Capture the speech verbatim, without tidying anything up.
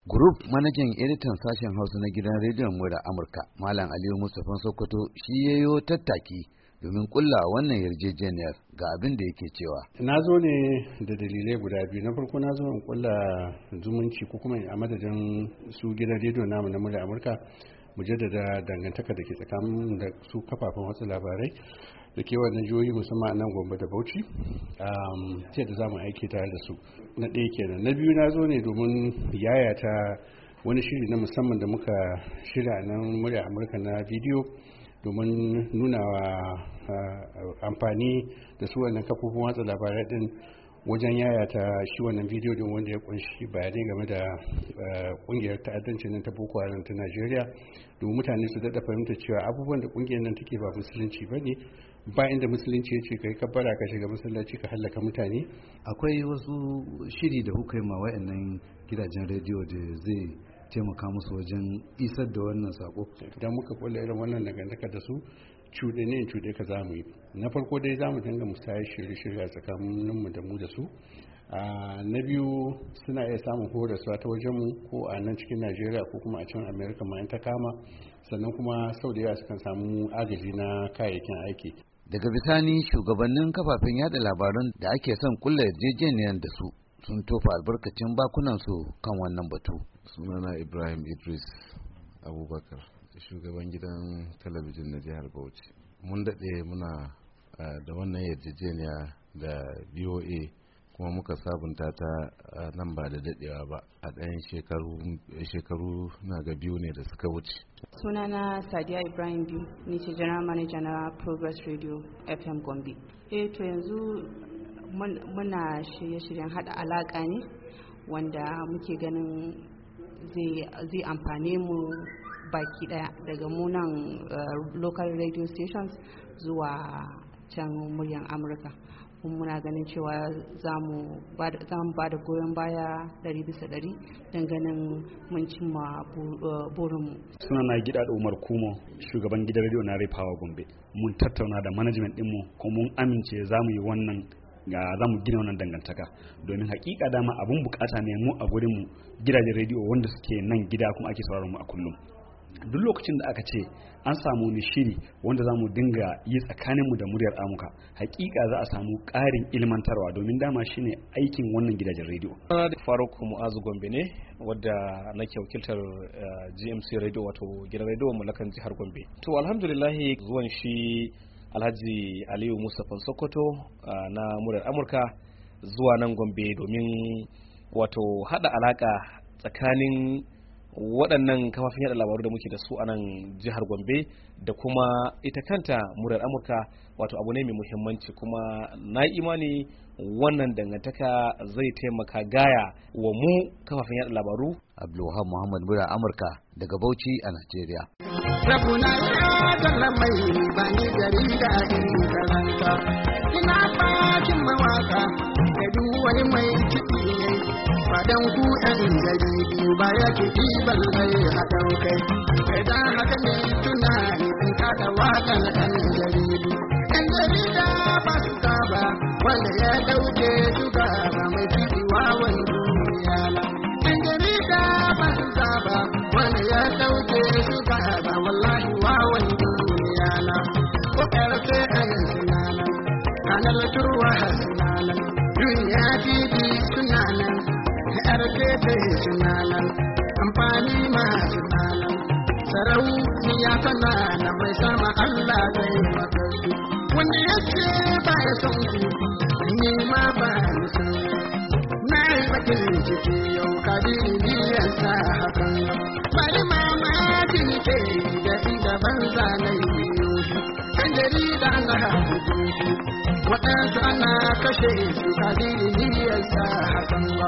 Group manajan editan sashen Hausa na gidan rediyon Mura Amurka, Malam Aliyu Mustapha Sokoto shi yayo tattaki domin kulla wannan yarjejeniyar ga abin da yake cewa. Na zo ne da dalilai guda biyu. Na farko na zo in kulla zumunci ko kuma a madadin su gidan rediyo namu na Mura Amurka mu jaddada dangantaka da ke tsakanin da su kafafen wasu labarai da ke wannan jihohi musamman nan Gombe da Bauchi ce da za mu aiki tare da su. Na ɗaya kenan. Na biyu na zo ne domin yayata wani shiri na musamman da muka shirya nan Murya Amurka na bidiyo domin nuna wa amfani da su wannan kafofin watsa labarai din wajen yayata shi wannan bidiyo din wanda ya kunshi bayanai game da kungiyar ta'addanci nan ta Boko Haram ta Najeriya domin mutane su daɗa fahimta cewa abubuwan da kungiyar nan take ba musulunci ba ne, ba inda musulunci ya ce kai kabbara ka shiga masallaci ka hallaka mutane. Akwai wasu shiri da kuka yi ma wayannan gidajen rediyo da zai taimaka musu wajen isar da wannan sako. Idan muka kula irin wannan dangantaka da su cuɗe ne cuɗe ka za mu yi. Na farko dai za mu dinga musayar shirye-shirye a tsakaninmu da mu da su. Na biyu suna iya samun horaswa ta wajenmu ko a nan cikin Najeriya ko kuma a can Amerika ma in ta kama, sannan kuma sau da yawa sukan samu agaji na kayayyakin aiki. Daga bisani shugabannin kafafen yada labaran da ake son kulla yarjejeniyar da su sun tofa albarkacin bakunan su kan wannan batu. Sunana Ibrahim Idris Abubakar, shugaban gidan talabijin na jihar Bauchi. Mun daɗe muna da wannan yarjejeniya da B O A kuma muka sabunta ta nan ba da daɗewa ba a ɗayan shekaru na ga biyu ne da suka wuce. Sunana Sadiya Ibrahim Biyu, ni ce General Manager na Progress Radio F M Gombe. Eh to yanzu muna shirye-shiryen haɗa alaƙa ne wanda muke ganin zai amfane mu baki daya daga munan uh, local radio stations zuwa can muryan Amurka. Kuma muna ganin cewa za mu ba da goyon baya ɗari bisa ɗari don ganin mun cimma burinmu. Suna na gida da Umar Kumo, shugaban gidan radio na Ray Power Gombe. Mun tattauna da management ɗinmu kuma mun amince za mu yi wannan ga za mu gina wannan dangantaka domin hakika dama abun bukata ne mu a gurinmu gidajen rediyo wanda suke nan gida kuma ake sauraron mu a kullum. Duk lokacin da aka ce an samu wani shiri wanda za mu dinga yi tsakaninmu da muryar Amurka, hakika za a samu ƙarin ilmantarwa domin dama shine aikin wannan gidajen rediyo. Faruk Mu'azu Gombe ne wadda nake wakiltar G M C Radio wato gidan rediyo mallakan jihar Gombe. To alhamdulillah zuwan shi Alhaji Aliyu Mustapha Sokoto na muryar Amurka zuwa nan Gombe domin wato hada alaka tsakanin waɗannan kafafen yada labaru da muke da su a nan jihar Gombe da kuma ita kanta muryar Amurka wato abu ne mai muhimmanci, kuma na imani wannan dangantaka zai taimaka gaya wa mu kafafen yada labaru. Abdulwahab Muhammad, muryar Amurka daga Bauchi a Najeriya. Rabuna ya dalla mai bani jarida in karanta, ina bakin mawaka da duk wani mai kiɗi ne, fadan ku ɗan jaridu ba ya kiɗi ballai haɗau kai, kai da haka ne tunani in kada waƙan ɗan jaridu. Ɗan jarida ba su ba wanda ya ɗauke su ba mai kiɗi wawan duniya na. Ɗan jarida ba su ba wanda ya ɗauke su ba wallahi wawan duniya na. Ko ƙarfe an sunana, kanar turwa sunana, duniya titi sunana, ƙarfe sunana, amfani ma sunana, sarauniya sunana mai sama Allah zai maka su. Wanda ya ce ba ya son ku, ni ma ba ni son na yi bakin ciki yau kadiri biyan sa hakan. Bari mamakin ke da inda banza na yi yoshi, ɗan jarida na haɗu waɗansu ana kashe su kadiri biyan sa hakan.